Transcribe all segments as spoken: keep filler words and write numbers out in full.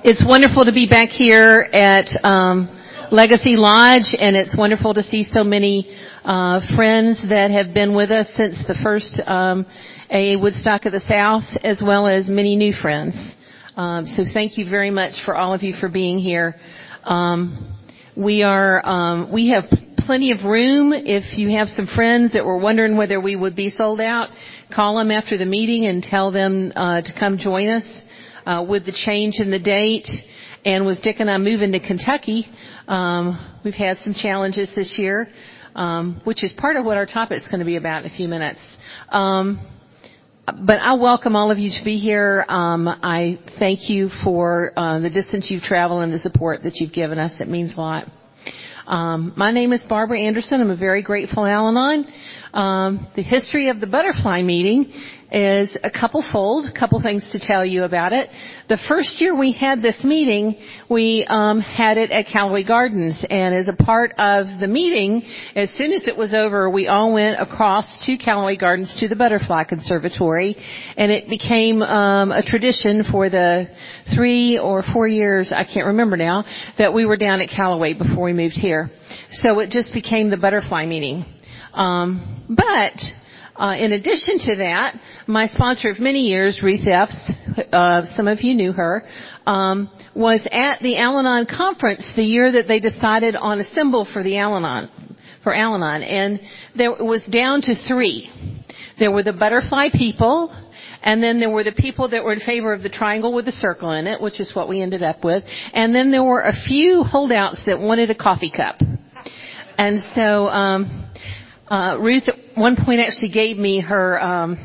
It's wonderful to be back here at um, Legacy Lodge, and it's wonderful to see so many uh, friends that have been with us since the first um, A A Woodstock of the South, as well as many new friends. Um, so thank you very much for all of you for being here. Um, we are um, we have plenty of room. If you have some friends that were wondering whether we would be sold out, call them after the meeting and tell them uh, to come join us. Uh, with the change in the date, and with Dick and I moving to Kentucky, um, we've had some challenges this year, um, which is part of what our topic is going to be about in a few minutes. Um, but I welcome all of you to be here. Um, I thank you for uh, the distance you've traveled and the support that you've given us. It means a lot. Um, my name is Barbara Anderson. I'm a very grateful Al-Anon. Um, the history of the butterfly meeting is a couple-fold, a couple things to tell you about it. The first year we had this meeting, we um, had it at Callaway Gardens, and as a part of the meeting, as soon as it was over, we all went across to Callaway Gardens to the Butterfly Conservatory, and it became um, a tradition for the three or four years, I can't remember now, that we were down at Callaway before we moved here. So it just became the butterfly meeting. Um, but Uh, in addition to that, my sponsor of many years, Ruth Epps, uh, some of you knew her, um, was at the Al-Anon conference the year that they decided on a symbol for the Al-Anon, for Al-Anon, and there it was down to three. There were the butterfly people, and then there were the people that were in favor of the triangle with the circle in it, which is what we ended up with, and then there were a few holdouts that wanted a coffee cup. And so, um, Uh, Ruth at one point actually gave me her um,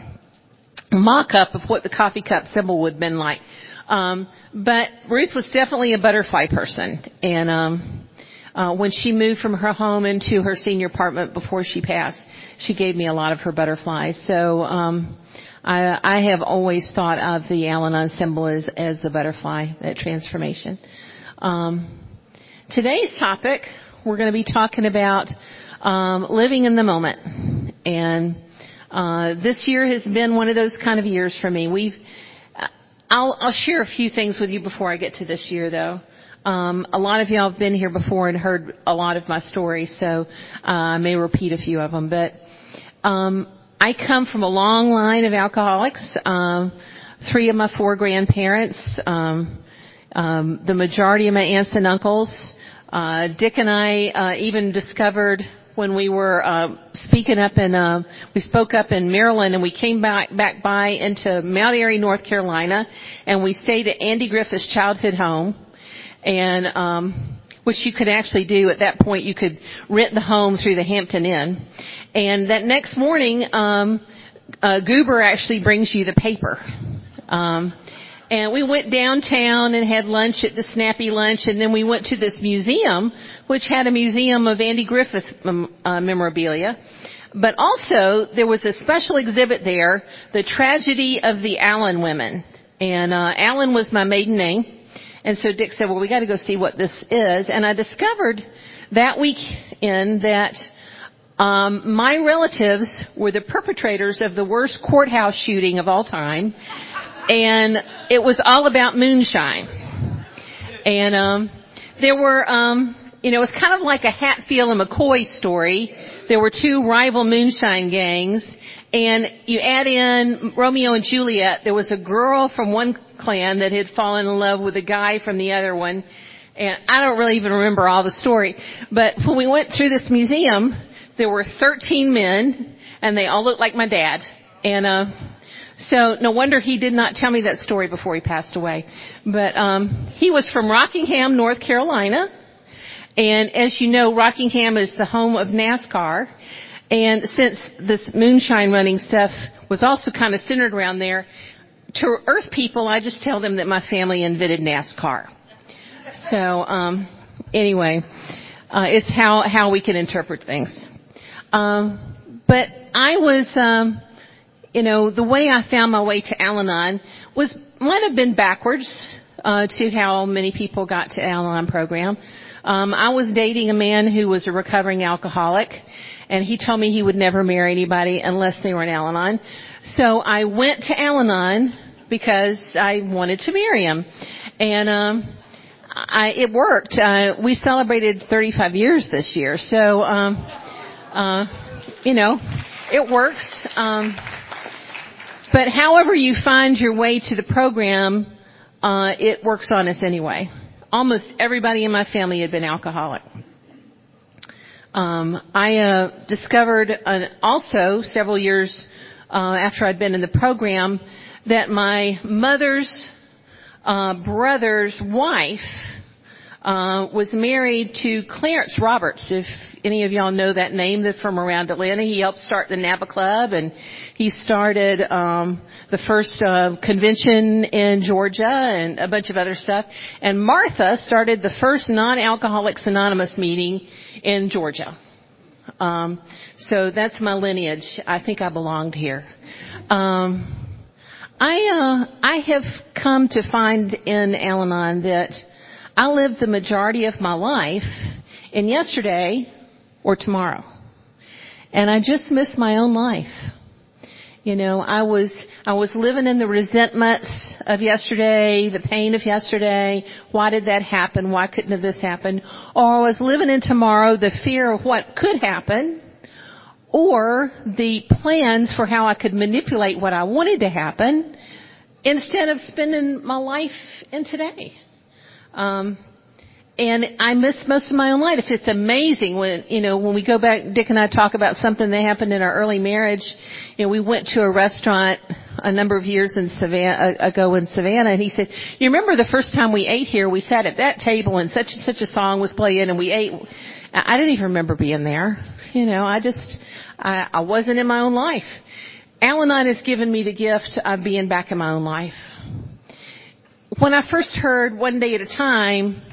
mock-up of what the coffee cup symbol would have been like. Um, but Ruth was definitely a butterfly person. And um, uh, when she moved from her home into her senior apartment before she passed, she gave me a lot of her butterflies. So um, I, I have always thought of the Al-Anon symbol as, as the butterfly, that transformation. Um, today's topic, we're going to be talking about Um, living in the moment. And uh, this year has been one of those kind of years for me. We've, I'll, I'll share a few things with you before I get to this year, though. Um, a lot of y'all have been here before and heard a lot of my stories, so uh, I may repeat a few of them. But um, I come from a long line of alcoholics. Um, three of my four grandparents, um, um, the majority of my aunts and uncles. Uh, Dick and I uh, even discovered when we were uh, speaking up in, uh, we spoke up in Maryland, and we came back back by into Mount Airy, North Carolina, and we stayed at Andy Griffith's childhood home, and um, which you could actually do at that point. You could rent the home through the Hampton Inn, and that next morning, um, uh, Goober actually brings you the paper. Um, And we went downtown and had lunch at the Snappy Lunch, and then we went to this museum, which had a museum of Andy Griffith um, uh, memorabilia. But also, there was a special exhibit there, The Tragedy of the Allen Women. And uh, Allen was my maiden name. And so Dick said, well, we got to go see what this is. And I discovered that weekend that um, my relatives were the perpetrators of the worst courthouse shooting of all time. And it was all about moonshine. And um there were, um you know, it was kind of like a Hatfield and McCoy story. There were two rival moonshine gangs. And you add in Romeo and Juliet. There was a girl from one clan that had fallen in love with a guy from the other one. And I don't really even remember all the story. But when we went through this museum, there were thirteen men, and they all looked like my dad. And uh So no wonder he did not tell me that story before he passed away. But um he was from Rockingham, North Carolina. And as you know, Rockingham is the home of NASCAR. And since this moonshine running stuff was also kind of centered around there, to Earth people, I just tell them that my family invented NASCAR. So um anyway, uh it's how how we can interpret things. Um but I was um You know, the way I found my way to Al-Anon was, might have been backwards, uh, to how many people got to Al-Anon program. Um, I was dating a man who was a recovering alcoholic, and he told me he would never marry anybody unless they were in Al-Anon. So I went to Al-Anon because I wanted to marry him. And, um, I, it worked. Uh, we celebrated thirty-five years this year. So, um, uh, you know, it works. Um, but however you find your way to the program, uh, it works on us anyway. Almost everybody in my family had been alcoholic. Um, I, uh, discovered uh, also several years, uh, after I'd been in the program that my mother's Uh, brother's wife uh, was married to Clarence Roberts. If any of y'all know that name, that's from around Atlanta. He helped start the Napa Club, and he started um, the first uh, convention in Georgia and a bunch of other stuff. And Martha started the first Non-Alcoholics Anonymous meeting in Georgia. Um, so that's my lineage. I think I belonged here. Um, I, uh, I have come to find in Al-Anon that I live the majority of my life in yesterday or tomorrow. And I just miss my own life. You know, I was, I was living in the resentments of yesterday, the pain of yesterday. Why did that happen? Why couldn't this happen? Or I was living in tomorrow, the fear of what could happen, or the plans for how I could manipulate what I wanted to happen instead of spending my life in today. Um, and I miss most of my own life. It's amazing when, you know, when we go back, Dick and I talk about something that happened in our early marriage. You know, we went to a restaurant a number of years in Savannah, ago in Savannah, and he said, you remember the first time we ate here, we sat at that table and such and such a song was playing and we ate. I didn't even remember being there. You know, I just, I, I wasn't in my own life. Al-Anon has given me the gift of being back in my own life. When I first heard One Day at a Time,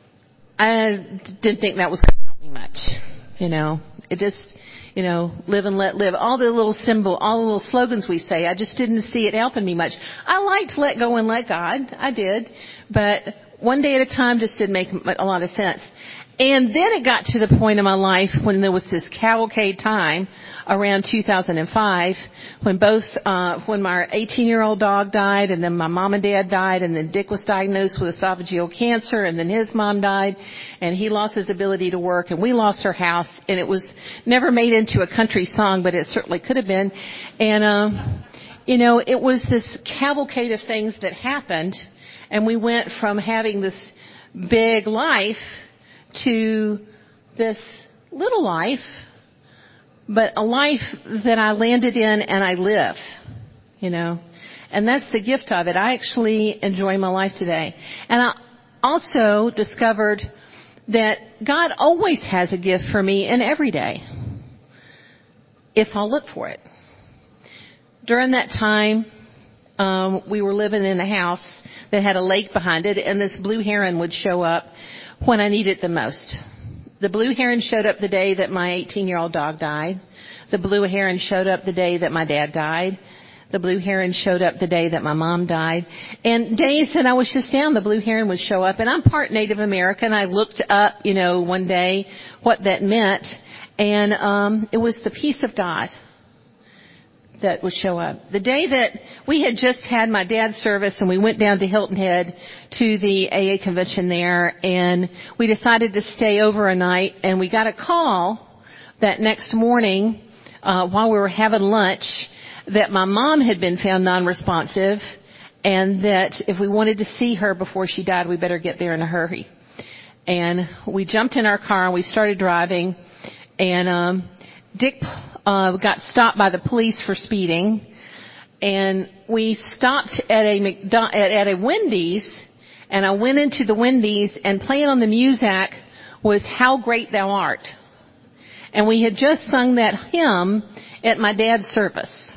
I didn't think that was going to help me much. You know, it just, you know, live and let live. All the little symbol, all the little slogans we say, I just didn't see it helping me much. I liked Let Go and Let God. I did. But One Day at a Time just didn't make a lot of sense. And then it got to the point in my life when there was this cavalcade time around two thousand five when both, uh, when my eighteen year old dog died and then my mom and dad died and then Dick was diagnosed with esophageal cancer and then his mom died and he lost his ability to work and we lost our house and it was never made into a country song, but it certainly could have been. And, um, you know, it was this cavalcade of things that happened and we went from having this big life to this little life, but a life that I landed in and I live, you know. And that's the gift of it. I actually enjoy my life today. And I also discovered that God always has a gift for me in every day, if I'll look for it. During that time, um, we were living in a house that had a lake behind it, and this blue heron would show up when I needed it the most. The blue heron showed up the day that my eighteen year old dog died. The blue heron showed up the day that my dad died. The blue heron showed up the day that my mom died. And days that I was just down, the blue heron would show up. And I'm part Native American. I looked up, you know, one day what that meant. And um it was the peace of God that would show up. The day that we had just had my dad's service and we went down to Hilton Head to the A A convention there and we decided to stay over a night and we got a call that next morning uh while we were having lunch that my mom had been found non-responsive and that if we wanted to see her before she died, we better get there in a hurry. And we jumped in our car and we started driving and um Dick Uh, got stopped by the police for speeding, and we stopped at a McDo- at, at a Wendy's, and I went into the Wendy's, and playing on the music was "How Great Thou Art," and we had just sung that hymn at my dad's service.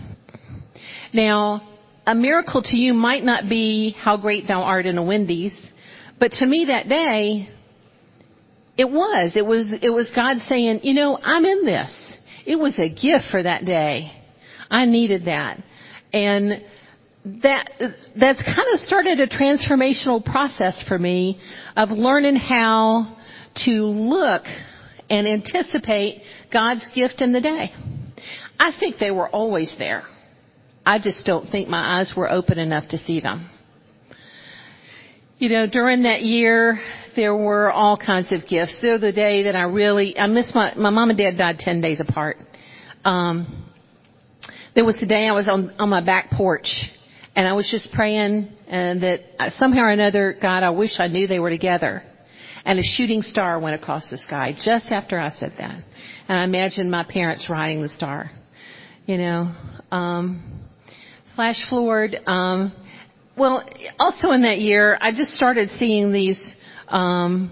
Now, a miracle to you might not be "How Great Thou Art" in a Wendy's, but to me that day, it was. It was. It was God saying, "You know, I'm in this." It was a gift for that day. I needed that. And that, that's kind of started a transformational process for me of learning how to look and anticipate God's gift in the day. I think they were always there. I just don't think my eyes were open enough to see them. You know, during that year, there were all kinds of gifts. There was the day that I really, I missed my, my mom and dad died ten days apart. Um, there was the day I was on, on my back porch, and I was just praying, and that somehow or another, God, I wish I knew they were together. And a shooting star went across the sky just after I said that. And I imagined my parents riding the star. You know, um, flash forward, um, well, also in that year, I just started seeing these, um,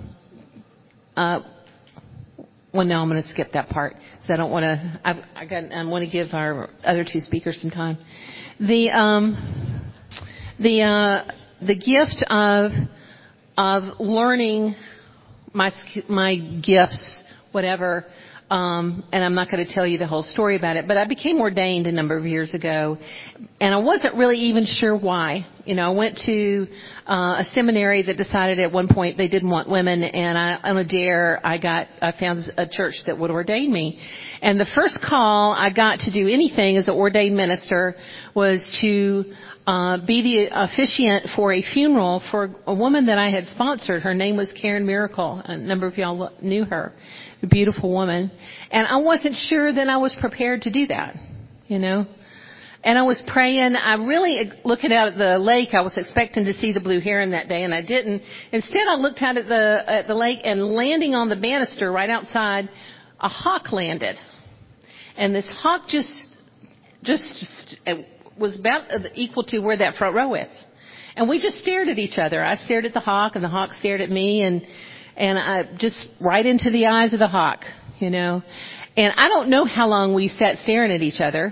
uh, well, no, I'm going to skip that part because I don't want to, I've, I got, I want to give our other two speakers some time. The, um, the, uh, the gift of, of learning my, my gifts, whatever, Um, and I'm not going to tell you the whole story about it, but I became ordained a number of years ago, and I wasn't really even sure why. You know, I went to uh, a seminary that decided at one point they didn't want women, and I, on a dare, I got, I found a church that would ordain me. And the first call I got to do anything as an ordained minister was to uh, be the officiant for a funeral for a woman that I had sponsored. Her name was Karen Miracle. A number of y'all knew her. A beautiful woman. And I wasn't sure that I was prepared to do that, you know. And I was praying. I really, looking out at the lake, I was expecting to see the blue heron that day, and I didn't. Instead, I looked out at the at the lake, and landing on the banister right outside, a hawk landed. And this hawk just, just, just was about equal to where that front row is. And we just stared at each other. I stared at the hawk, and the hawk stared at me, and And I just right into the eyes of the hawk, you know. And I don't know how long we sat staring at each other.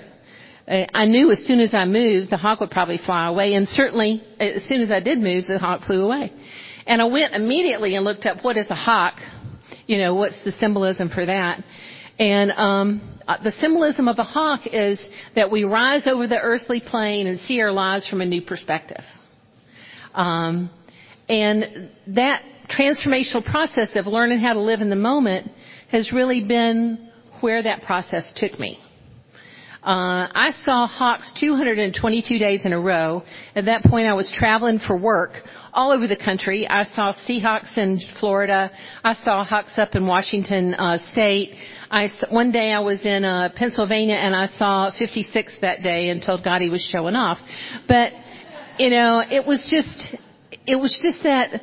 I knew as soon as I moved, the hawk would probably fly away. And certainly, as soon as I did move, the hawk flew away. And I went immediately and looked up, what is a hawk? You know, what's the symbolism for that? And um the symbolism of a hawk is that we rise over the earthly plane and see our lives from a new perspective. Um and that transformational process of learning how to live in the moment has really been where that process took me. Uh, I saw hawks two hundred twenty-two days in a row. At that point, I was traveling for work all over the country. I saw Seahawks in Florida. I saw hawks up in Washington uh, State. I, one day I was in uh, Pennsylvania, and I saw fifty-six that day and told God he was showing off. But, you know, it was just, it was just that.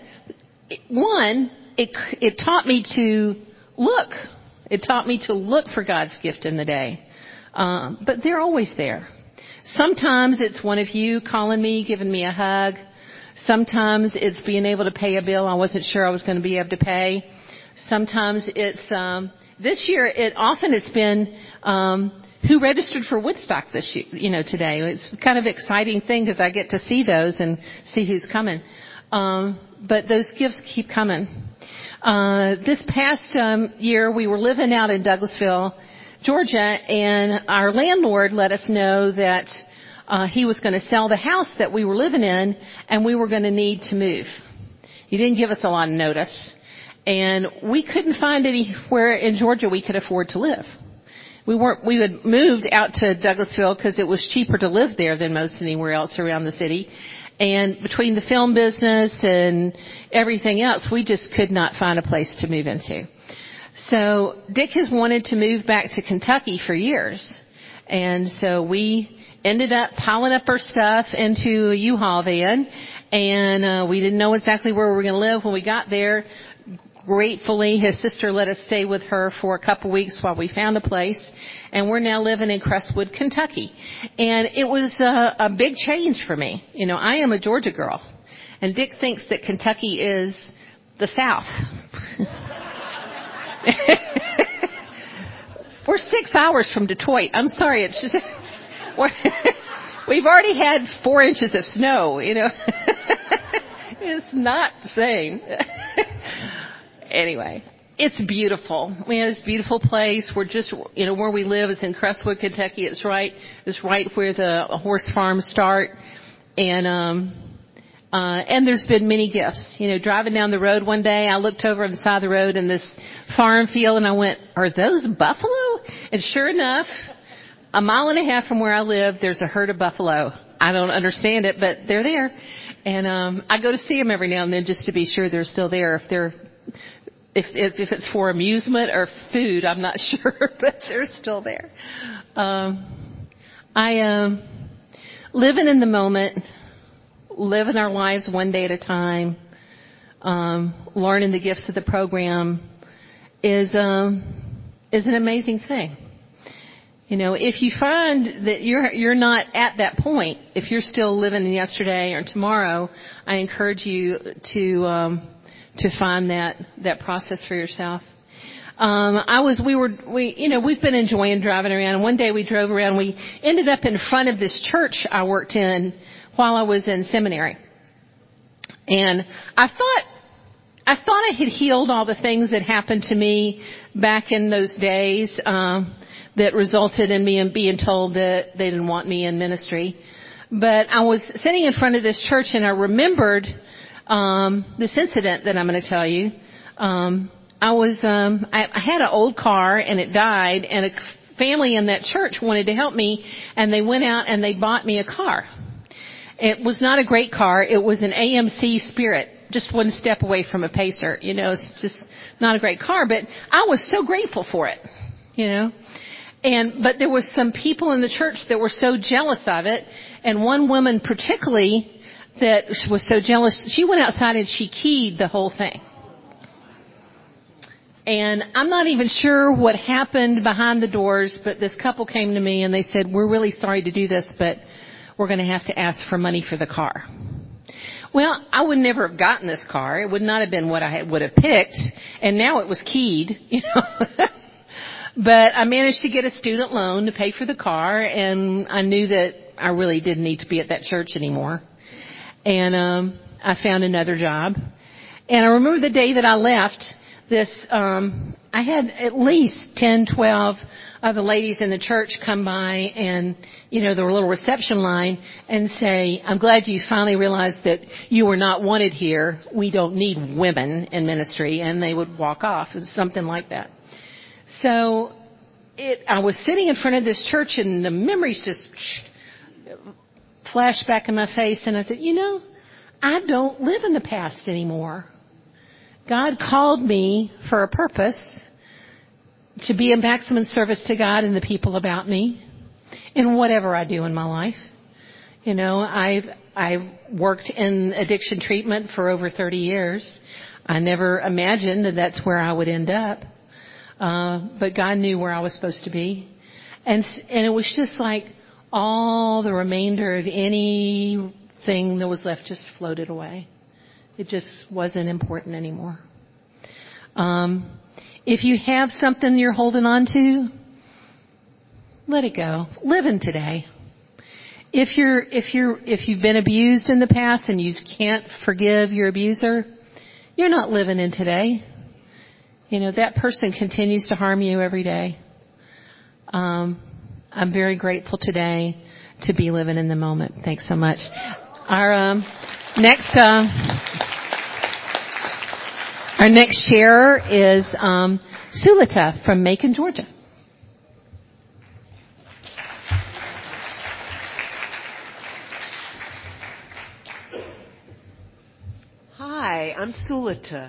One, it, it taught me to look. It taught me to look for God's gift in the day. Um, but they're always there. Sometimes it's one of you calling me, giving me a hug. Sometimes it's being able to pay a bill I wasn't sure I was going to be able to pay. Sometimes it's, um, this year, it often it's been, um, who registered for Woodstock this year, you know, today. It's kind of an exciting thing because I get to see those and see who's coming. Um, but those gifts keep coming. Uh, this past um, year, we were living out in Douglasville, Georgia, and our landlord let us know that uh, he was going to sell the house that we were living in, and we were going to need to move. He didn't give us a lot of notice, and we couldn't find anywhere in Georgia we could afford to live. We weren't. We had moved out to Douglasville because it was cheaper to live there than most anywhere else around the city. And between the film business and everything else, we just could not find a place to move into. So Dick has wanted to move back to Kentucky for years. And so we ended up piling up our stuff into a U-Haul van. And uh, we didn't know exactly where we were going to live when we got there. Gratefully, his sister let us stay with her for a couple weeks while we found a place. And we're now living in Crestwood, Kentucky. And it was a, a big change for me. You know, I am a Georgia girl. And Dick thinks that Kentucky is the South. We're six hours from Detroit. I'm sorry, it's just... We're, we've already had four inches of snow, you know. It's not the same. Anyway, it's beautiful. We have this beautiful place. We're just, you know, where we live is in Crestwood, Kentucky. It's right, it's right where the horse farms start. And, um, uh, and there's been many gifts. You know, driving down the road one day, I looked over on the side of the road in this farm field and I went, are those buffalo? And sure enough, a mile and a half from where I live, there's a herd of buffalo. I don't understand it, but they're there. And um, I go to see them every now and then just to be sure they're still there. If they're if if, if it's for amusement or food, I'm not sure, but they're still there. Um, I um, living in the moment, living our lives one day at a time, um, learning the gifts of the program is um, is an amazing thing. You know, if you find that you're you're not at that point, if you're still living in yesterday or tomorrow, I encourage you to um, to find that that process for yourself. Um, I was we were we you know we've been enjoying driving around, and one day we drove around. We ended up in front of this church I worked in while I was in seminary, and I thought. I thought I had healed all the things that happened to me back in those days um, that resulted in me being told that they didn't want me in ministry. But I was sitting in front of this church, and I remembered um, this incident that I'm going to tell you. Um, I was um, I, I had an old car, and it died, and a family in that church wanted to help me, and they went out and they bought me a car. It was not a great car. It was an A M C Spirit. Just one step away from a Pacer, you know, it's just not a great car, but I was so grateful for it, you know. And, but there was some people in the church that were so jealous of it, and one woman particularly that was so jealous, she went outside and she keyed the whole thing. And I'm not even sure what happened behind the doors, but this couple came to me and they said, "We're really sorry to do this, but we're going to have to ask for money for the car." Well, I would never have gotten this car. It would not have been what I would have picked. And now it was keyed, you know. But I managed to get a student loan to pay for the car. And I knew that I really didn't need to be at that church anymore. And um, I found another job. And I remember the day that I left, this, um, I had at least ten, twelve of the ladies in the church come by and, you know, the little reception line and say, "I'm glad you finally realized that you were not wanted here. We don't need women in ministry." And they would walk off, something like that. So it, I was sitting in front of this church and the memories just flashed back in my face. And I said, you know, I don't live in the past anymore. God called me for a purpose, to be a maximum service to God and the people about me in whatever I do in my life. You know, I've, I've worked in addiction treatment for over thirty years. I never imagined that that's where I would end up. Uh, but God knew where I was supposed to be. And, and it was just like all the remainder of anything that was left just floated away. It just wasn't important anymore. Um, If you have something you're holding on to, let it go. Live in today. If you're, if you're, if you've been abused in the past and you can't forgive your abuser, you're not living in today. You know, that person continues to harm you every day. Um, I'm very grateful today to be living in the moment. Thanks so much. Our um, next. Uh, Our next sharer is um, Sulita from Macon, Georgia. Hi, I'm Sulita.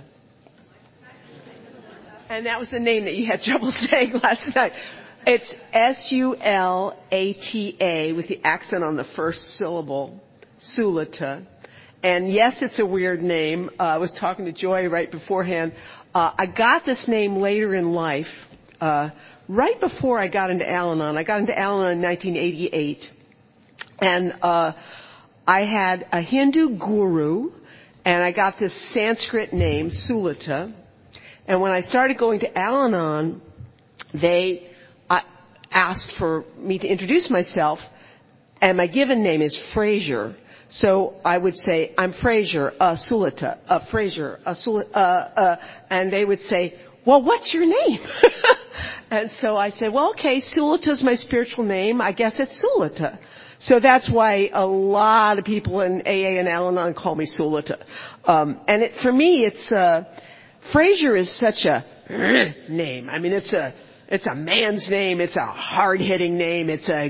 And that was the name that you had trouble saying last night. It's S U L A T A with the accent on the first syllable, Sulita. And yes, it's a weird name. Uh, I was talking to Joy right beforehand. Uh, I got this name later in life, uh, right before I got into Al-Anon. I got into Al-Anon in nineteen eighty-eight. And uh, I had a Hindu guru, and I got this Sanskrit name, Sulita. And when I started going to Al-Anon, they uh, asked for me to introduce myself, and my given name is Fraser. So I would say, "I'm Fraser, uh, Sulita, uh, Fraser, uh, Sulita, uh, uh," and they would say, "Well, what's your name?" And so I said, "Well, okay, Sulita's my spiritual name. I guess it's Sulita." So that's why a lot of people in A A and Al-Anon call me Sulita. Um, and it, for me, it's, uh, Fraser is such a name. I mean, it's a, it's a man's name. It's a hard-hitting name. It's a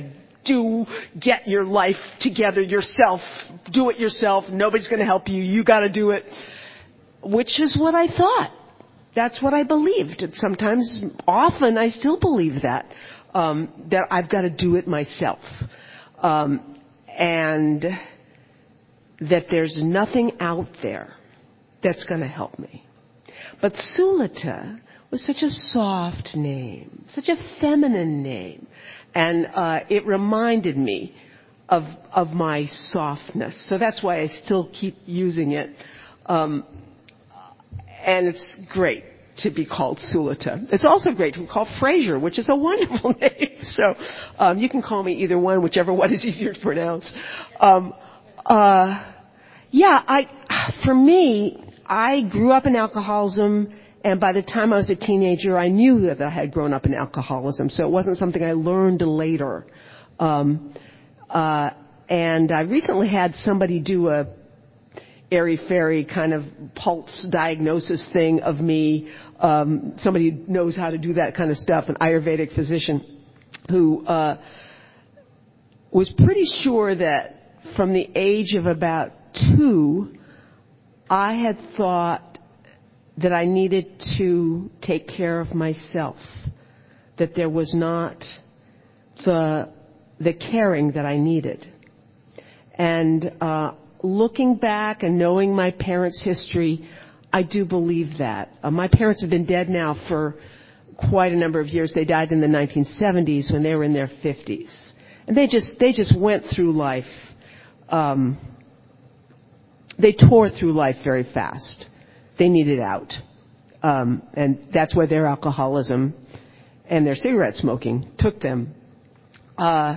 do, get your life together yourself, do it yourself, nobody's going to help you, you got to do it, which is what I thought. That's what I believed. And sometimes, often, I still believe that, um, that I've got to do it myself, um, and that there's nothing out there that's going to help me. But Sulita was such a soft name, such a feminine name. And uh, it reminded me of of my softness. So that's why I still keep using it. Um, and it's great to be called Sulita. It's also great to be called Fraser, which is a wonderful name. So um, you can call me either one, whichever one is easier to pronounce. Um, uh, yeah, I for me, I grew up in alcoholism. And by the time I was a teenager, I knew that I had grown up in alcoholism, so it wasn't something I learned later. Um, uh, and I recently had somebody do a airy-fairy kind of pulse diagnosis thing of me. Um, somebody who knows how to do that kind of stuff, an Ayurvedic physician, who uh, was pretty sure that from the age of about two, I had thought that I needed to take care of myself, that there was not the the caring that I needed. And uh, looking back and knowing my parents' history, I do believe that. Uh, my parents have been dead now for quite a number of years. They died in the nineteen seventies when they were in their fifties, and they just they just went through life. Um, they tore through life very fast. They needed out. Um, and that's where their alcoholism and their cigarette smoking took them. Uh,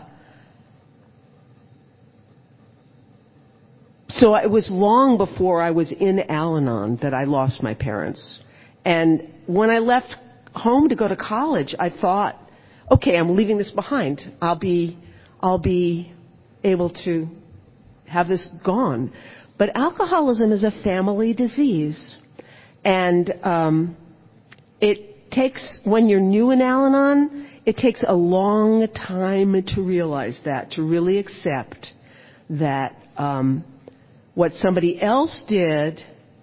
so it was long before I was in Al-Anon that I lost my parents. And when I left home to go to college, I thought, okay, I'm leaving this behind. I'll be, I'll be able to have this gone. But alcoholism is a family disease. And um, it takes, when you're new in Al-Anon, it takes a long time to realize that, to really accept that um, what somebody else did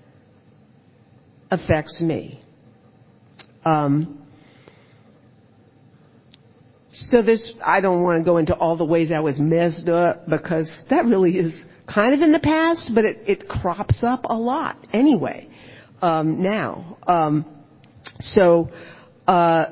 affects me. Um, so this, I don't want to go into all the ways I was messed up, because that really is kind of in the past, but it, it crops up a lot anyway. Um, now, um, so uh,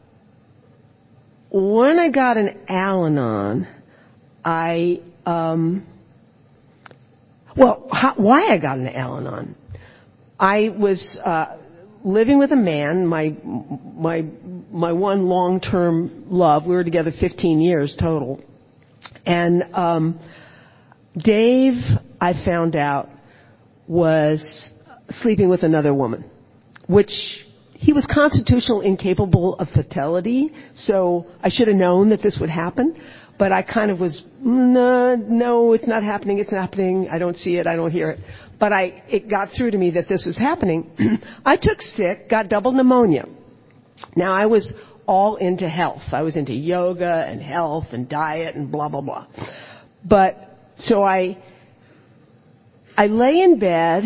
when I got an Al-Anon, I um, well, how, why I got an Al-Anon? I was uh, living with a man, my my my one long-term love. We were together fifteen years total, and um, Dave, I found out, was sleeping with another woman, which he was constitutionally incapable of fidelity, so I should have known that this would happen, but I kind of was, no, no, it's not happening, it's not happening, I don't see it, I don't hear it. But I, it got through to me that this was happening. I took sick, got double pneumonia. Now, I was all into health. I was into yoga and health and diet and blah, blah, blah. But, so I, I lay in bed,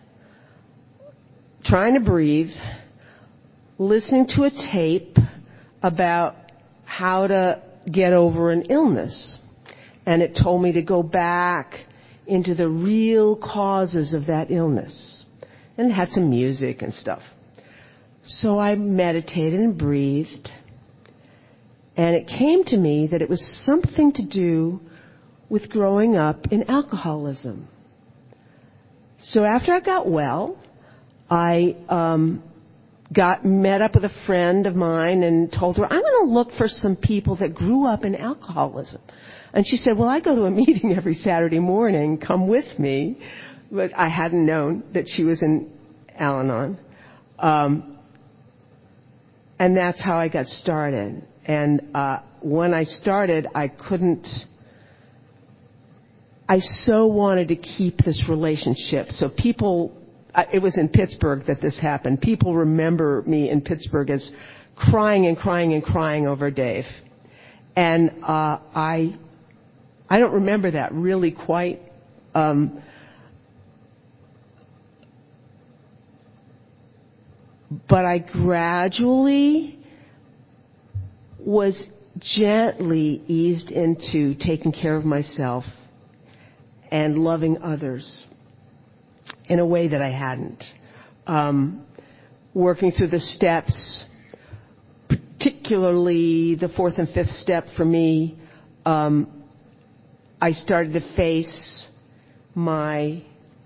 trying to breathe, listening to a tape about how to get over an illness. And it told me to go back into the real causes of that illness. And it had some music and stuff. So I meditated and breathed. And it came to me that it was something to do with growing up in alcoholism. So after I got well, I um, got met up with a friend of mine and told her, I'm going to look for some people that grew up in alcoholism. And she said, well, I go to a meeting every Saturday morning. Come with me. But I hadn't known that she was in Al-Anon. Um, and that's how I got started. And uh, when I started, I couldn't... I so wanted to keep this relationship. So people... It was in Pittsburgh that this happened. People remember me in Pittsburgh as crying and crying and crying over Dave. And uh, I I don't remember that really quite. Um, but I gradually was gently eased into taking care of myself and loving others in a way that I hadn't. Um, working through the steps, particularly the fourth and fifth step for me, um, I started to face my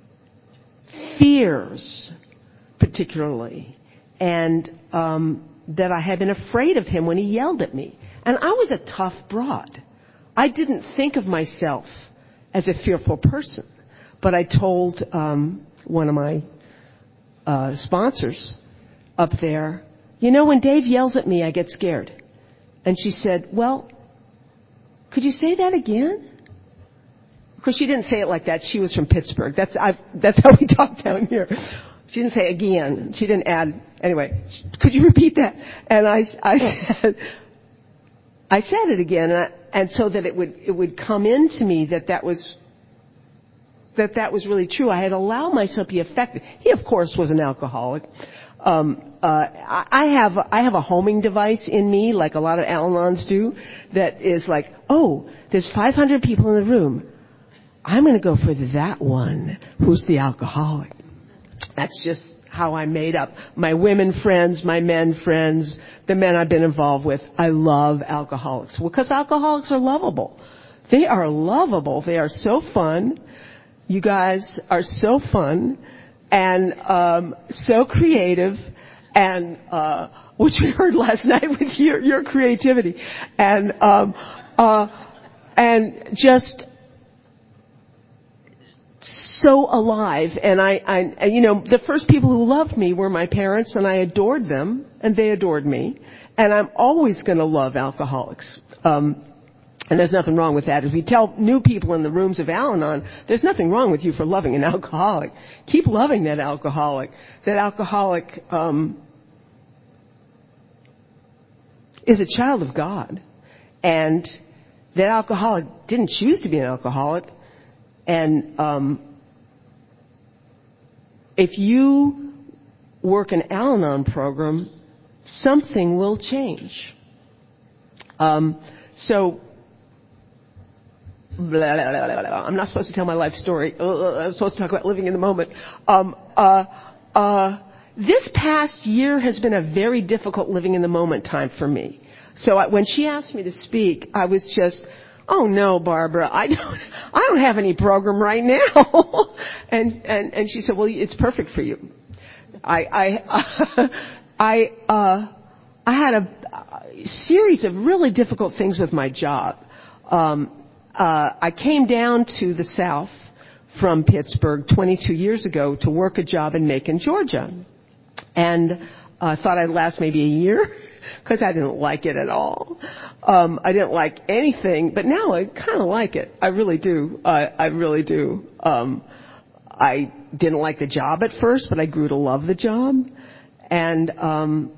fears, particularly, and um, that I had been afraid of him when he yelled at me. And I was a tough broad. I didn't think of myself as a fearful person, but I told um, one of my uh, sponsors up there, you know, when Dave yells at me, I get scared. And she said, well, could you say that again? Of course, she didn't say it like that. She was from Pittsburgh. That's I've, that's how we talk down here. She didn't say again. She didn't add. Anyway, could you repeat that? And I, I said, I said it again, and, I, and so that it would it would come into me that that was that that was really true. I had allowed myself to be affected. He, of course, was an alcoholic. Um, uh, I, I have I have a homing device in me, like a lot of Al-Anons do, that is like, oh, there's five hundred people in the room. I'm going to go for that one who's the alcoholic. That's just how I'm made up. My women friends, my men friends, the men I've been involved with, I love alcoholics. Well, because alcoholics are lovable. They are lovable. They are so fun. You guys are so fun and um, so creative, and uh, which we heard last night with your, your creativity, and um, uh, and just so alive. And I, I, and, you know, the first people who loved me were my parents, and I adored them, and they adored me. And I'm always going to love alcoholics. Um, and there's nothing wrong with that. If we tell new people in the rooms of Al-Anon, there's nothing wrong with you for loving an alcoholic. Keep loving that alcoholic. That alcoholic um, is a child of God. And that alcoholic didn't choose to be an alcoholic. And um, if you work an Al-Anon program, something will change. Um, so, blah, blah, blah, blah. I'm not supposed to tell my life story. I'm supposed to talk about living in the moment. Um, uh, uh, this past year has been a very difficult living in the moment time for me. So I, when she asked me to speak, I was just, oh no, Barbara, I don't, I don't have any program right now. and, and, and she said, well, it's perfect for you. I, I, I, uh, I had a, a series of really difficult things with my job. Um, uh, I came down to the South from Pittsburgh twenty-two years ago to work a job in Macon, Georgia. And I uh, thought I'd last maybe a year, because I didn't like it at all. Um, I didn't like anything, but now I kind of like it. I really do. I, I really do. Um, I didn't like the job at first, but I grew to love the job. And um,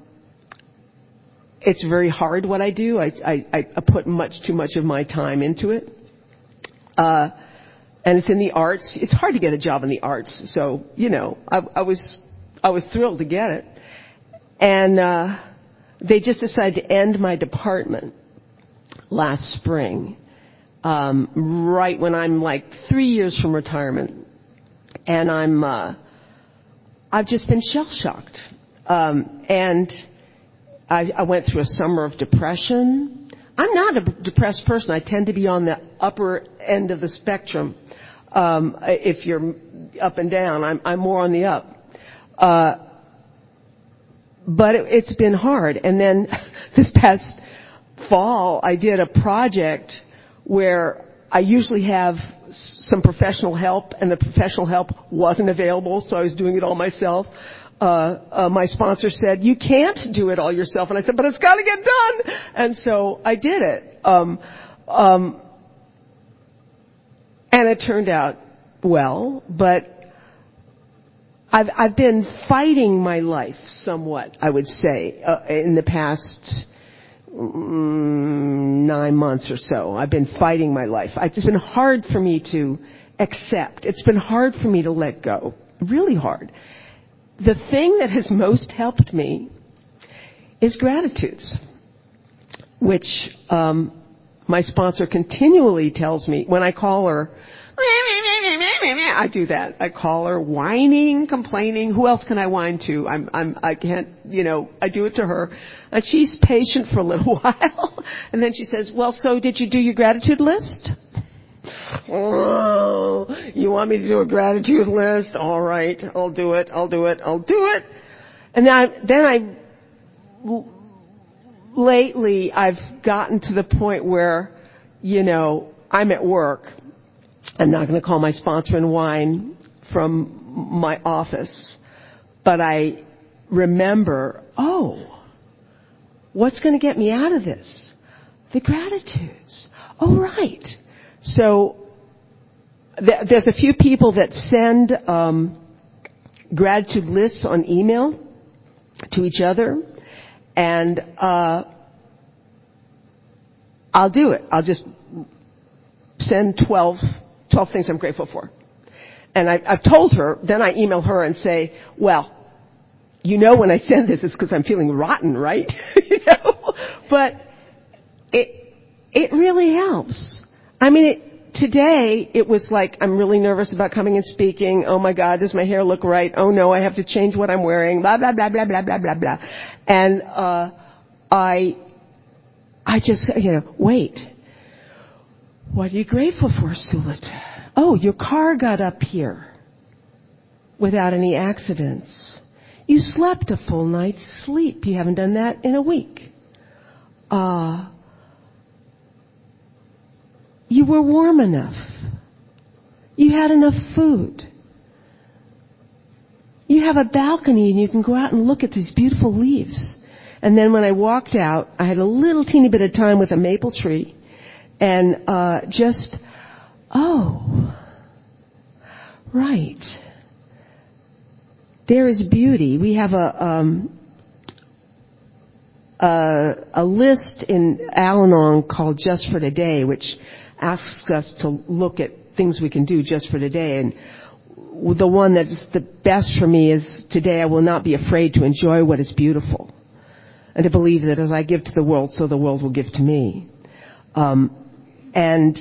it's very hard what I do. I, I, I put much too much of my time into it. Uh, and it's in the arts. It's hard to get a job in the arts. So, you know, I, I was I was thrilled to get it. And uh, they just decided to end my department last spring, um, right when I'm like three years from retirement. And I'm, uh, I've just been shell-shocked. Um, and I, I went through a summer of depression. I'm not a depressed person. I tend to be on the upper end of the spectrum. Um, if you're up and down, I'm, I'm more on the up. Uh, but it, it's been hard. And then this past fall, I did a project where I usually have some professional help, and the professional help wasn't available, so I was doing it all myself. Uh, uh, my sponsor said, you can't do it all yourself. And I said, but it's got to get done. And so I did it. Um, um, and it turned out well, but I've, I've been fighting my life somewhat, I would say, uh, in the past mm, nine months or so. I've been fighting my life. It's been hard for me to accept. It's been hard for me to let go. Really hard. The thing that has most helped me is gratitudes, which um, my sponsor continually tells me when I call her. I do that. I call her whining, complaining. Who else can I whine to? I'm, I'm, I can't, you know, I do it to her. And she's patient for a little while. And then she says, well, so did you do your gratitude list? Oh, you want me to do a gratitude list? All right, I'll do it, I'll do it, I'll do it. And then I, then I, lately I've gotten to the point where, you know, I'm at work. I'm not going to call my sponsor and whine from my office, but I remember, oh, what's going to get me out of this? The gratitudes. Oh, right. So th- there's a few people that send um, gratitude lists on email to each other, and uh, I'll do it. I'll just send twelve, twelve things I'm grateful for. And I, I've told her, then I email her and say, well, you know when I send this it's because I'm feeling rotten, right? you know? But it it really helps. I mean, it, today it was like I'm really nervous about coming and speaking. Oh my God, does my hair look right? Oh no, I have to change what I'm wearing. Blah blah blah blah blah blah blah blah. And uh, I I just you know wait. What are you grateful for, Sulit? Oh, your car got up here without any accidents. You slept a full night's sleep. You haven't done that in a week. Uh, you were warm enough. You had enough food. You have a balcony and you can go out and look at these beautiful leaves. And then when I walked out, I had a little teeny bit of time with a maple tree. And uh, just, oh, right. There is beauty. We have a um, a, a list in Al-Anon called Just for Today, which asks us to look at things we can do just for today. And the one that's the best for me is, today I will not be afraid to enjoy what is beautiful, and to believe that as I give to the world, so the world will give to me. Um, and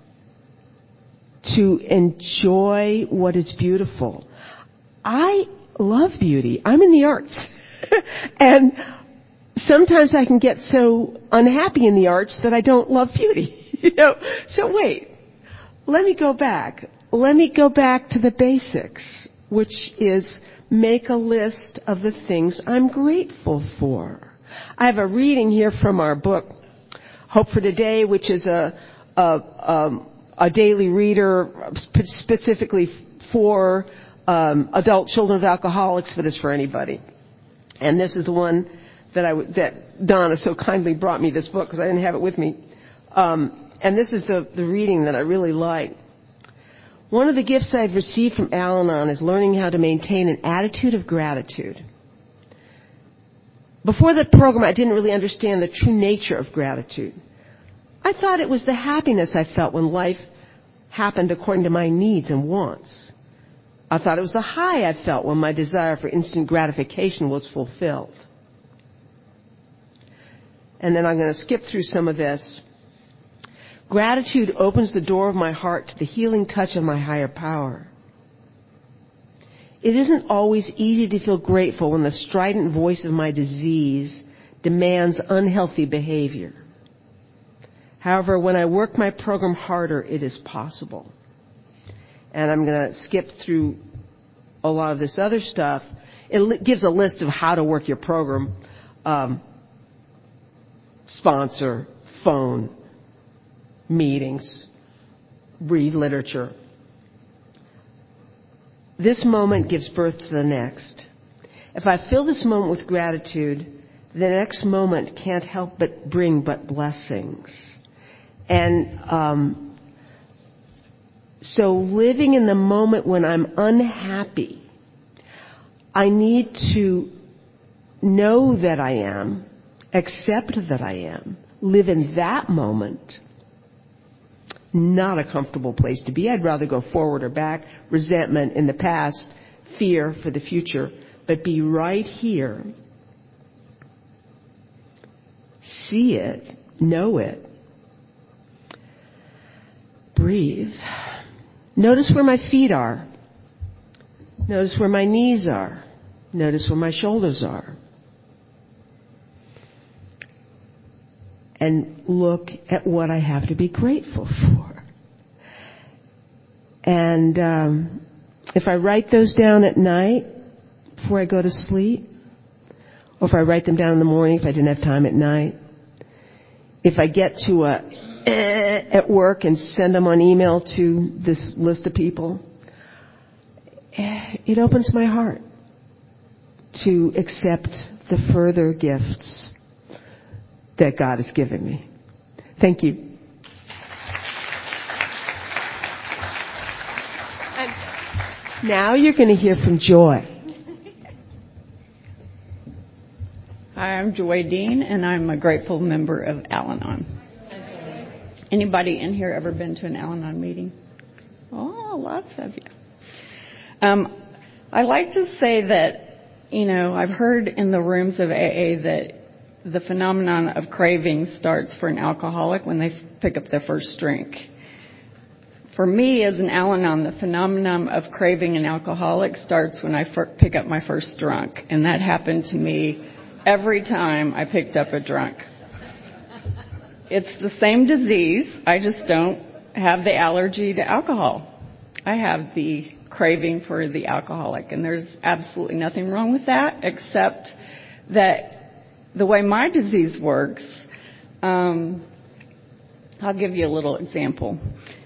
to enjoy what is beautiful. I love beauty. I'm in the arts. And sometimes I can get so unhappy in the arts that I don't love beauty. You know? So wait. Let me go back. Let me go back to the basics, which is make a list of the things I'm grateful for. I have a reading here from our book, Hope for Today, which is a a, um, a daily reader specifically for um, adult children of alcoholics, but it's for anybody. And this is the one that I w- that Donna so kindly brought me this book because I didn't have it with me. Um, and this is the, the reading that I really like. One of the gifts I've received from Al-Anon is learning how to maintain an attitude of gratitude. Before the program, I didn't really understand the true nature of gratitude. I thought it was the happiness I felt when life happened according to my needs and wants. I thought it was the high I felt when my desire for instant gratification was fulfilled. And then I'm going to skip through some of this. Gratitude opens the door of my heart to the healing touch of my higher power. It isn't always easy to feel grateful when the strident voice of my disease demands unhealthy behavior. However, when I work my program harder, it is possible. And I'm going to skip through a lot of this other stuff. It li- gives a list of how to work your program. Um, sponsor, phone, meetings, read literature. This moment gives birth to the next. If I fill this moment with gratitude, the next moment can't help but bring but blessings. And um, so living in the moment when I'm unhappy, I need to know that I am accept that I am, live in that moment. Not a comfortable place to be. I'd rather go forward or back, resentment in the past, fear for the future, but be right here. See it, know it. Breathe. Notice where my feet are. Notice where my knees are. Notice where my shoulders are. And look at what I have to be grateful for. And um, if I write those down at night before I go to sleep, or if I write them down in the morning if I didn't have time at night, if I get to a eh, at work and send them on email to this list of people, it opens my heart to accept the further gifts that God has given me. Thank you. And now you're going to hear from Joy. Hi, I'm Joy Dean, and I'm a grateful member of Al-Anon. Anybody in here ever been to an Al-Anon meeting? Oh, lots of you. Um, I like to say that, you know, I've heard in the rooms of A A that the phenomenon of craving starts for an alcoholic when they pick up their first drink. For me, as an Al-Anon, the phenomenon of craving an alcoholic starts when I f- pick up my first drunk. And that happened to me every time I picked up a drunk. It's the same disease. I just don't have the allergy to alcohol. I have the craving for the alcoholic. And there's absolutely nothing wrong with that, except that the way my disease works, um, I'll give you a little example.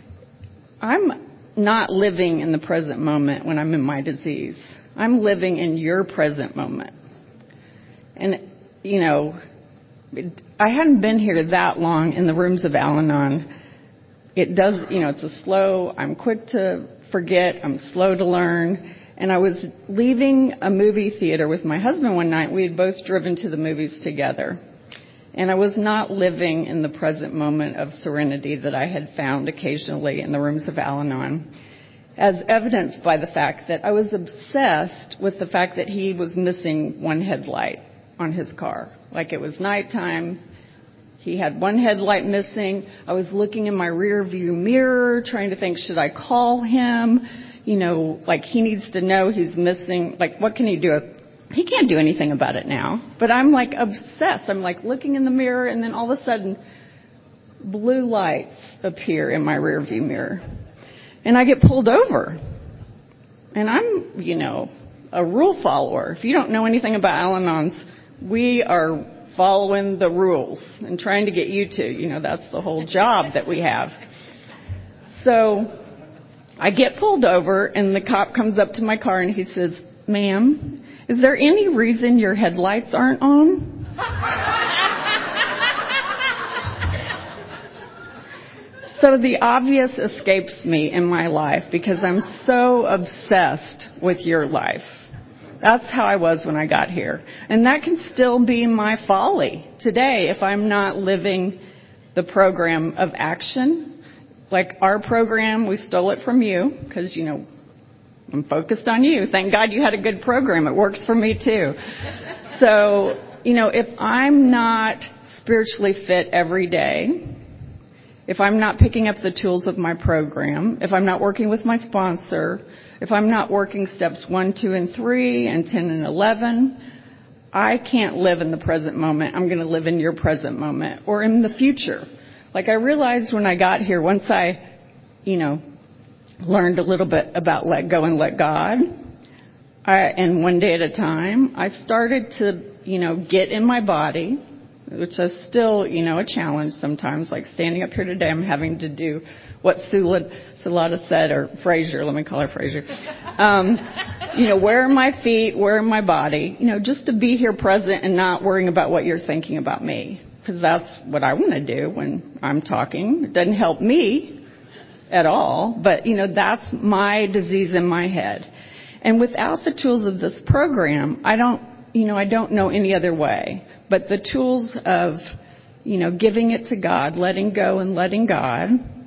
I'm not living in the present moment when I'm in my disease. I'm living in your present moment. And, you know, I hadn't been here that long in the rooms of Al-Anon. It does, you know, it's a slow, I'm quick to forget, I'm slow to learn. And I was leaving a movie theater with my husband one night. We had both driven to the movies together. And I was not living in the present moment of serenity that I had found occasionally in the rooms of Al-Anon, as evidenced by the fact that I was obsessed with the fact that he was missing one headlight on his car. Like it was nighttime. He had one headlight missing. I was looking in my rear view mirror, trying to think, should I call him? You know, like he needs to know he's missing. Like, what can he do? He can't do anything about it now. But I'm like obsessed. I'm like looking in the mirror, and then all of a sudden, blue lights appear in my rear view mirror. And I get pulled over. And I'm, you know, a rule follower. If you don't know anything about Al-Anons, we are following the rules and trying to get you to. You know, that's the whole job that we have. So I get pulled over, and the cop comes up to my car, and he says, "Ma'am, is there any reason your headlights aren't on?" So the obvious escapes me in my life because I'm so obsessed with your life. That's how I was when I got here. And that can still be my folly today if I'm not living the program of action. Like our program, we stole it from you because, you know, I'm focused on you. Thank God you had a good program. It works for me too. So, you know, if I'm not spiritually fit every day, if I'm not picking up the tools of my program, if I'm not working with my sponsor, if I'm not working steps one, two, and three, and ten and eleven, I can't live in the present moment. I'm going to live in your present moment or in the future. Like I realized when I got here, once I, you know, learned a little bit about let go and let God, I, and one day at a time, I started to, you know, get in my body, which is still, you know, a challenge sometimes. Like standing up here today, I'm having to do what Sulada said, or Fraser, let me call her Fraser. Um, you know, where are my feet? Where am my body? You know, just to be here present and not worrying about what you're thinking about me. Because that's what I want to do when I'm talking. It doesn't help me at all. But, you know, that's my disease in my head. And without the tools of this program, I don't, you know, I don't know any other way. but the tools of, you know, giving it to God, letting go and letting God,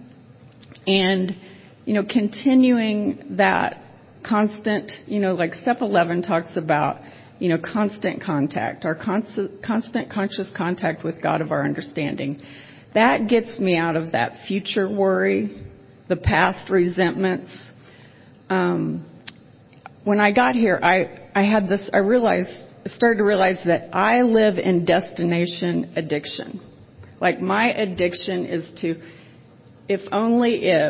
and, you know, continuing that constant, you know, like step eleven talks about, you know, constant contact, our constant, constant conscious contact with God of our understanding. That gets me out of that future worry, the past resentments. Um, when I got here, I, I had this, I realized, started to realize that I live in destination addiction. Like my addiction is to, if only if,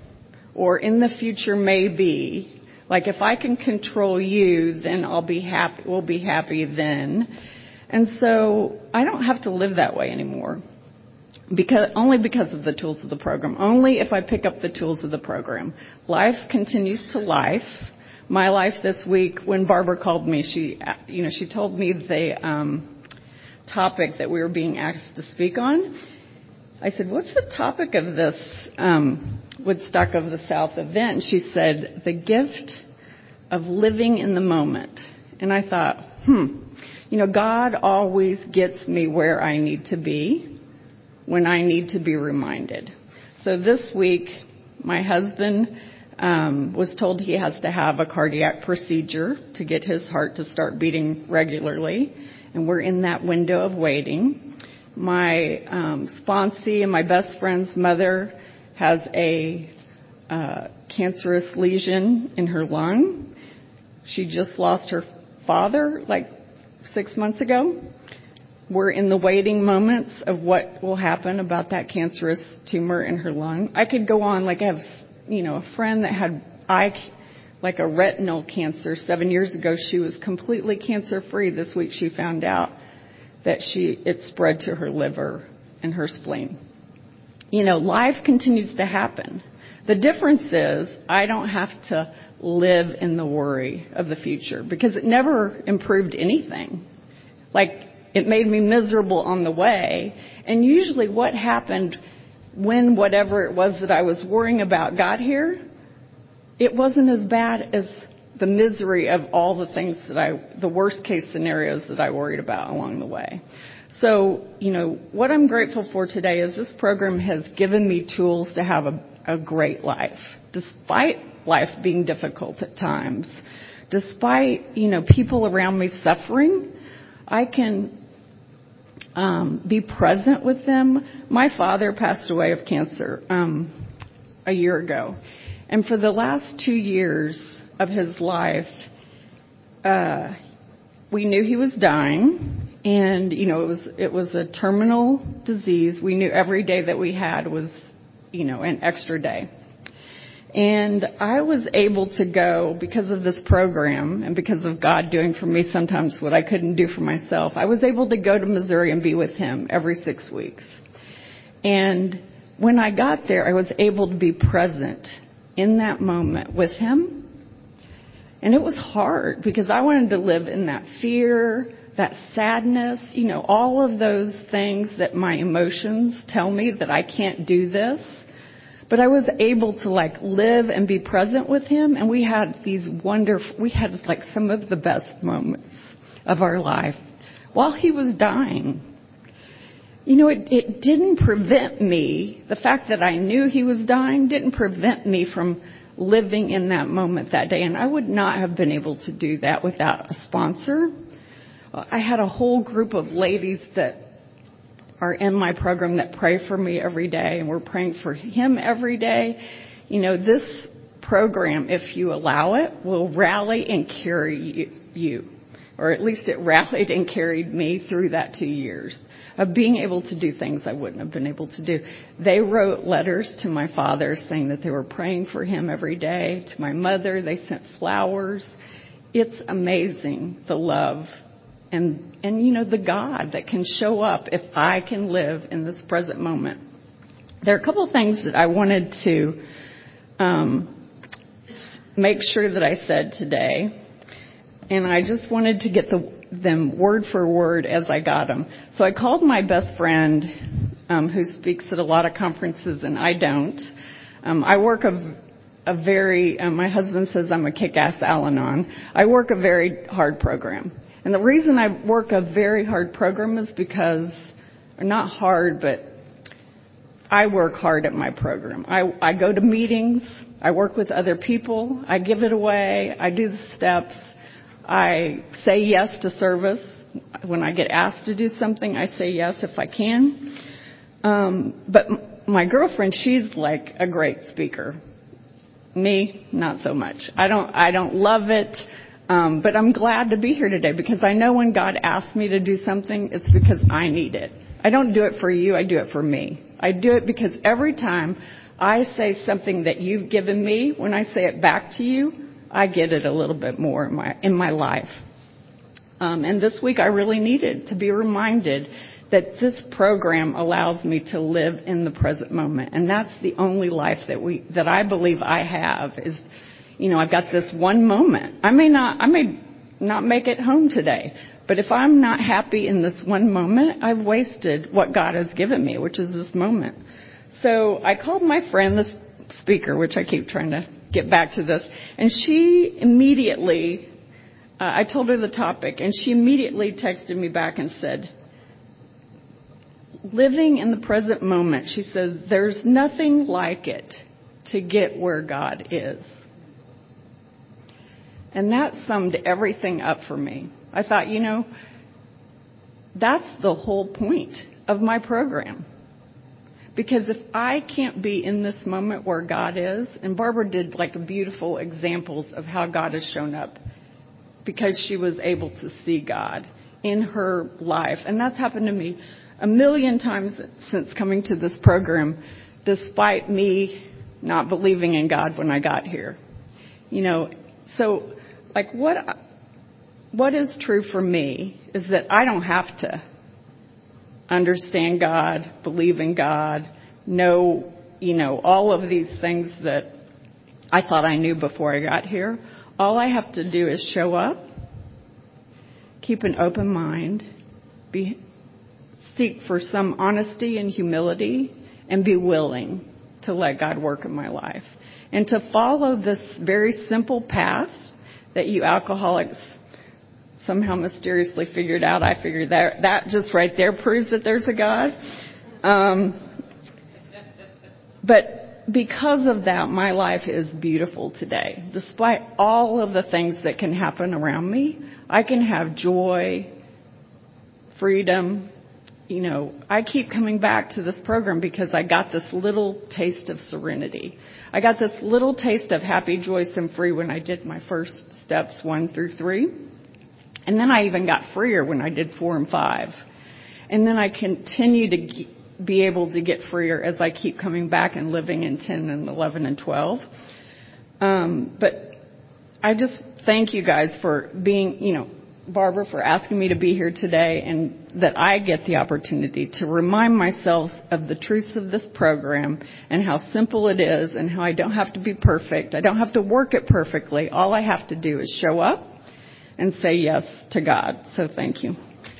or in the future maybe, like if I can control you, then I'll be happy, we'll be happy then. And so I don't have to live that way anymore. Because, only because of the tools of the program. Only if I pick up the tools of the program. Life continues to life. My life this week, when Barbara called me, she, you know, she told me the um, topic that we were being asked to speak on. I said, "What's the topic of this um, Woodstock of the South event?" And she said, "The gift of living in the moment." And I thought, hmm, you know, God always gets me where I need to be when I need to be reminded. So this week, my husband um, was told he has to have a cardiac procedure to get his heart to start beating regularly, and we're in that window of waiting. My um, sponsee and my best friend's mother has a uh, cancerous lesion in her lung. She just lost her father like six months ago. We're in the waiting moments of what will happen about that cancerous tumor in her lung. I could go on, like I have, you know, a friend that had eye, like a retinal cancer seven years ago. She was completely cancer-free. This week she found out that she it spread to her liver and her spleen. You know, life continues to happen. The difference is I don't have to live in the worry of the future because it never improved anything. Like, it made me miserable on the way. And usually what happened when whatever it was that I was worrying about got here, it wasn't as bad as the misery of all the things that I, the worst case scenarios that I worried about along the way. So, you know, what I'm grateful for today is this program has given me tools to have a, a great life, despite life being difficult at times. Despite, you know, people around me suffering, I can um, be present with them. My father passed away of cancer um, a year ago. And for the last two years of his life, uh, we knew he was dying. And, you know, it was it was a terminal disease. We knew every day that we had was, you know, an extra day. And I was able to go, because of this program and because of God doing for me sometimes what I couldn't do for myself, I was able to go to Missouri and be with him every six weeks. And when I got there, I was able to be present in that moment with him. And it was hard because I wanted to live in that fear, that sadness, you know, all of those things that my emotions tell me that I can't do this. But I was able to like live and be present with him, and we had these wonderful, we had like some of the best moments of our life while he was dying. You know, it, it didn't prevent me, the fact that I knew he was dying didn't prevent me from living in that moment that day, and I would not have been able to do that without a sponsor. I had a whole group of ladies that are in my program that pray for me every day, and we're praying for him every day. You know, this program, if you allow it, will rally and carry you, or at least it rallied and carried me through that two years of being able to do things I wouldn't have been able to do. They wrote letters to my father saying that they were praying for him every day. To my mother, they sent flowers. It's amazing, the love And, and, you know, the God that can show up if I can live in this present moment. There are a couple of things that I wanted to um, make sure that I said today. And I just wanted to get the, them word for word as I got them. So I called my best friend um, who speaks at a lot of conferences, and I don't. Um, I work a, a very, um, my husband says I'm a kick-ass Al-Anon. I work a very hard program. And the reason I work a very hard program is because, or not hard, but I work hard at my program. I, I go to meetings. I work with other people. I give it away. I do the steps. I say yes to service. When I get asked to do something, I say yes if I can. Um, but m- my girlfriend, she's like a great speaker. Me, not so much. I don't, I don't love it. Um, but I'm glad to be here today because I know when God asks me to do something, it's because I need it. I don't do it for you. I do it for me. I do it because every time I say something that you've given me, when I say it back to you, I get it a little bit more in my, in my life. Um, and this week I really needed to be reminded that this program allows me to live in the present moment. And that's the only life that we, that I believe I have is, you know, I've got this one moment. I may not, I may not make it home today, but if I'm not happy in this one moment, I've wasted what God has given me, which is this moment. So I called my friend, this speaker, which I keep trying to get back to this, and she immediately, uh, I told her the topic, and she immediately texted me back and said, living in the present moment, she says, there's nothing like it to get where God is. And that summed everything up for me. I thought, you know, that's the whole point of my program. Because if I can't be in this moment where God is, and Barbara did like beautiful examples of how God has shown up because she was able to see God in her life. And that's happened to me a million times since coming to this program, despite me not believing in God when I got here. You know, so like what, what is true for me is that I don't have to understand God, believe in God, know, you know, all of these things that I thought I knew before I got here. All I have to do is show up, keep an open mind, be, seek for some honesty and humility, and be willing to let God work in my life. And to follow this very simple path that you alcoholics somehow mysteriously figured out. I figured that that just right there proves that there's a God. Um, but because of that, my life is beautiful today. Despite all of the things that can happen around me, I can have joy, freedom. You know, I keep coming back to this program because I got this little taste of serenity. I got this little taste of happy, joyous, and free when I did my first steps one through three. And then I even got freer when I did four and five. And then I continue to be able to get freer as I keep coming back and living in ten and eleven and twelve. Um, but I just thank you guys for being, you know, Barbara, for asking me to be here today, and that I get the opportunity to remind myself of the truths of this program and how simple it is and how I don't have to be perfect. I don't have to work it perfectly. All I have to do is show up and say yes to God. So thank you.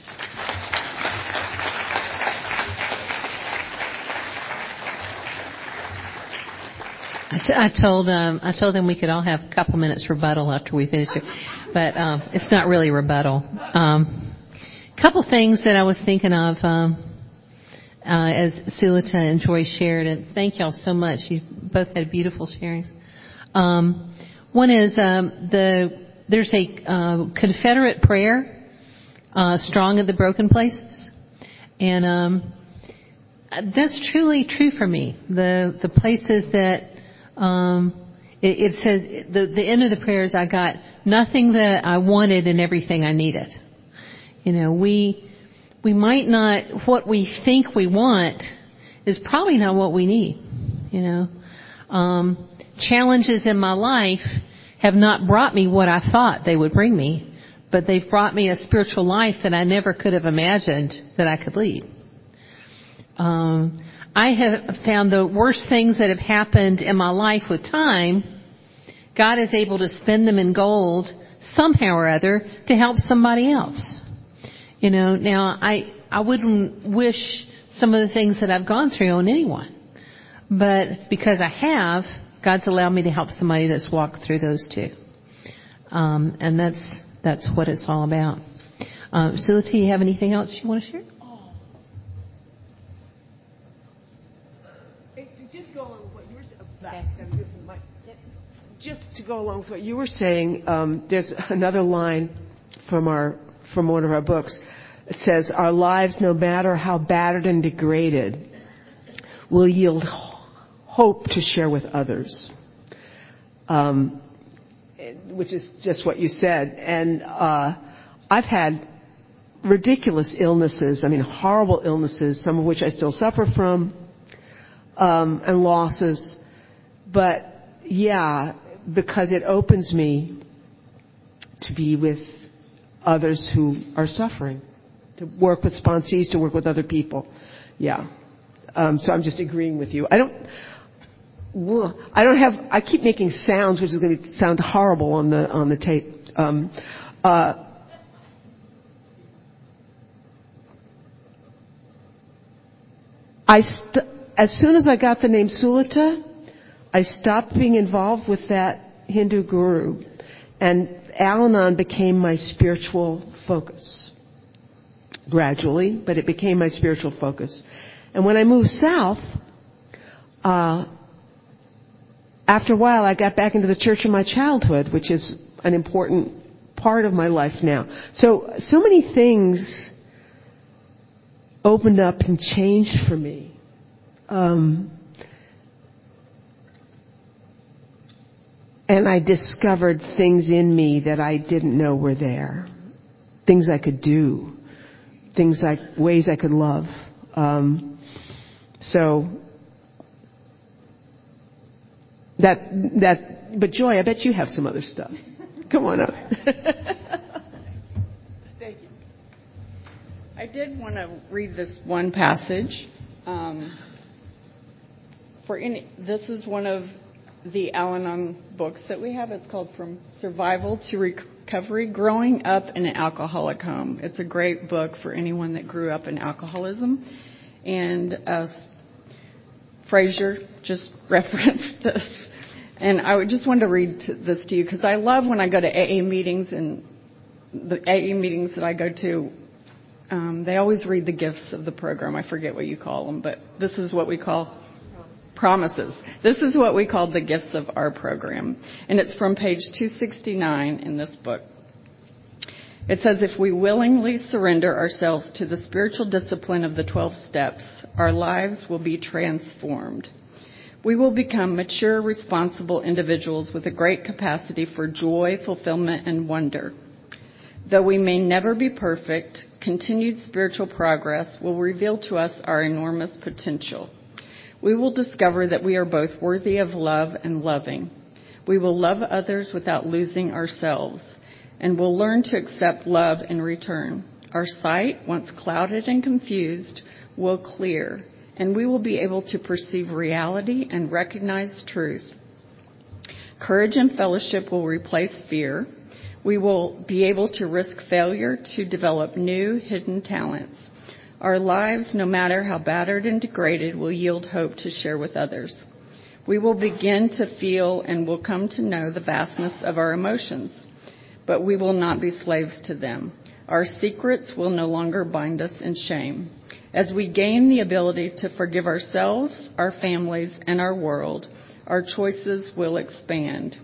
I, t- I told um, I told them we could all have a couple minutes rebuttal after we finish it, but um, it's not really rebuttal. Um, couple things that I was thinking of um, uh, as Sulita and Joy shared, and thank y'all so much. You both had beautiful sharings. Um, one is um, the there's a uh, Confederate prayer, uh, strong in the broken places, and um, that's truly true for me. The the places that Um, it, it says, the, the end of the prayer is, I got nothing that I wanted and everything I needed. You know, we, we might not, what we think we want is probably not what we need. You know, um, challenges in my life have not brought me what I thought they would bring me, but they've brought me a spiritual life that I never could have imagined that I could lead. Um, I have found the worst things that have happened in my life with time, God is able to spend them in gold somehow or other to help somebody else. You know, now I, I wouldn't wish some of the things that I've gone through on anyone, but because I have, God's allowed me to help somebody that's walked through those too. Um, and that's, that's what it's all about. Uh, Sula, do you have anything else you want to share? Oh. It, just go along with what you were saying. Okay. Just to go along with what you were saying, um, there's another line from our from one of our books. It says, "Our lives, no matter how battered and degraded, will yield hope to share with others." Um, which is just what you said. And uh, I've had ridiculous illnesses, I mean horrible illnesses, some of which I still suffer from, um, and losses. But yeah, because it opens me to be with others who are suffering, to work with sponsees, to work with other people. Yeah. Um, so I'm just agreeing with you. I don't, I don't have, I keep making sounds, which is going to sound horrible on the, on the tape. Um, uh, I st- as soon as I got the name Sulata, I stopped being involved with that Hindu guru, and Al-Anon became my spiritual focus. Gradually, but it became my spiritual focus. And when I moved south, uh, after a while I got back into the church of my childhood, which is an important part of my life now. So, so many things opened up and changed for me. Um, and I discovered things in me that I didn't know were there. Things I could do. Things like, ways I could love. Um, so, that, that, but Joy, I bet you have some other stuff. Come on up. Thank you. I did want to read this one passage. Um, for any, this is one of the Al-Anon books that we have. It's called From Survival to Recovery, Growing Up in an Alcoholic Home. It's a great book for anyone that grew up in alcoholism. And uh, Fraser just referenced this. And I just wanted to read this to you because I love when I go to A A meetings, and the A A meetings that I go to, um, they always read the gifts of the program. I forget what you call them, but this is what we call promises. This is what we call the gifts of our program. And it's from page two sixty-nine in this book. It says, if we willingly surrender ourselves to the spiritual discipline of the twelve steps, our lives will be transformed. We will become mature, responsible individuals with a great capacity for joy, fulfillment, and wonder. Though we may never be perfect, continued spiritual progress will reveal to us our enormous potential. We will discover that we are both worthy of love and loving. We will love others without losing ourselves, and will learn to accept love in return. Our sight, once clouded and confused, will clear, and we will be able to perceive reality and recognize truth. Courage and fellowship will replace fear. We will be able to risk failure to develop new hidden talents. Our lives, no matter how battered and degraded, will yield hope to share with others. We will begin to feel and will come to know the vastness of our emotions, but we will not be slaves to them. Our secrets will no longer bind us in shame. As we gain the ability to forgive ourselves, our families, and our world, our choices will expand.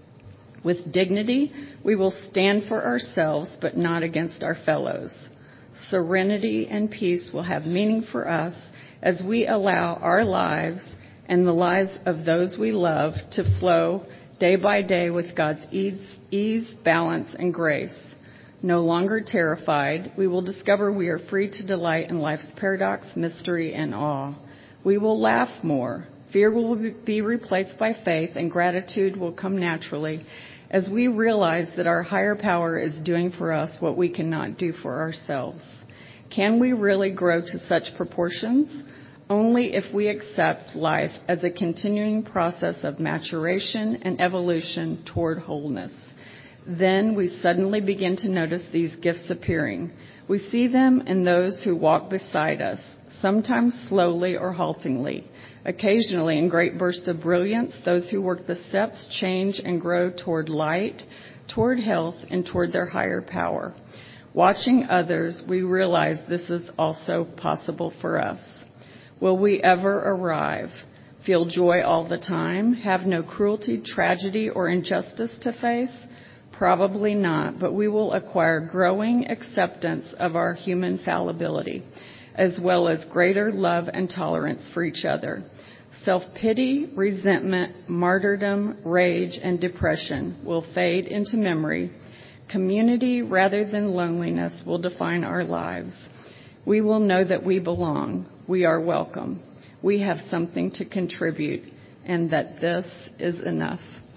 With dignity, we will stand for ourselves, but not against our fellows. Serenity and peace will have meaning for us as we allow our lives and the lives of those we love to flow day by day with God's ease, ease, balance, and grace. No longer terrified, we will discover we are free to delight in life's paradox, mystery, and awe. We will laugh more. Fear will be replaced by faith, and gratitude will come naturally as we realize that our higher power is doing for us what we cannot do for ourselves. Can we really grow to such proportions? Only if we accept life as a continuing process of maturation and evolution toward wholeness. Then we suddenly begin to notice these gifts appearing. We see them in those who walk beside us, sometimes slowly or haltingly. Occasionally, in great bursts of brilliance, those who work the steps change and grow toward light, toward health, and toward their higher power. Watching others, we realize this is also possible for us. Will we ever arrive? Feel joy all the time? Have no cruelty, tragedy, or injustice to face? Probably not, but we will acquire growing acceptance of our human fallibility, as well as greater love and tolerance for each other. Self-pity, resentment, martyrdom, rage, and depression will fade into memory. Community rather than loneliness will define our lives. We will know that we belong, we are welcome, we have something to contribute, and that this is enough.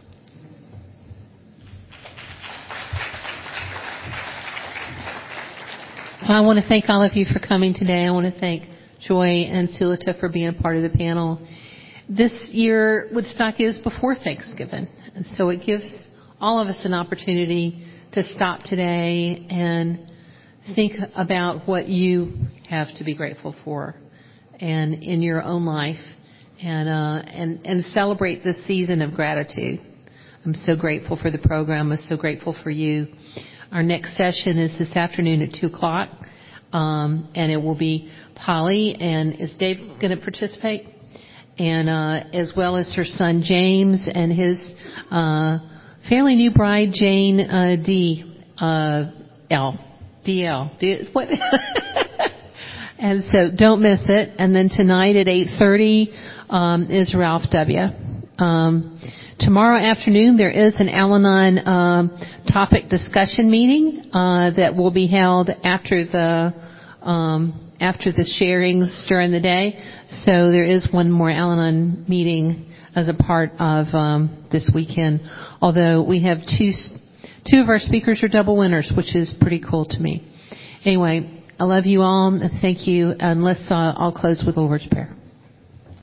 I want to thank all of you for coming today. I want to thank Joy and Sulita for being a part of the panel. This year, Woodstock is before Thanksgiving, and so it gives all of us an opportunity to stop today and think about what you have to be grateful for and in your own life, and uh, and and celebrate this season of gratitude. I'm so grateful for the program. I'm so grateful for you. Our next session is this afternoon at two o'clock, um, and it will be Polly, and is Dave going to participate? And uh, as well as her son James and his uh, fairly new bride Jane uh, D. Uh, L. D L. D- what? And so don't miss it. And then tonight at eight thirty um, is Ralph W. Um, tomorrow afternoon there is an Al-Anon um, topic discussion meeting uh, that will be held after the um, after the sharings during the day. So there is one more Al-Anon meeting as a part of um, this weekend. Although we have two two of our speakers are double winners, which is pretty cool to me. Anyway, I love you all. Thank you. And let's uh, all close with a Lord's Prayer.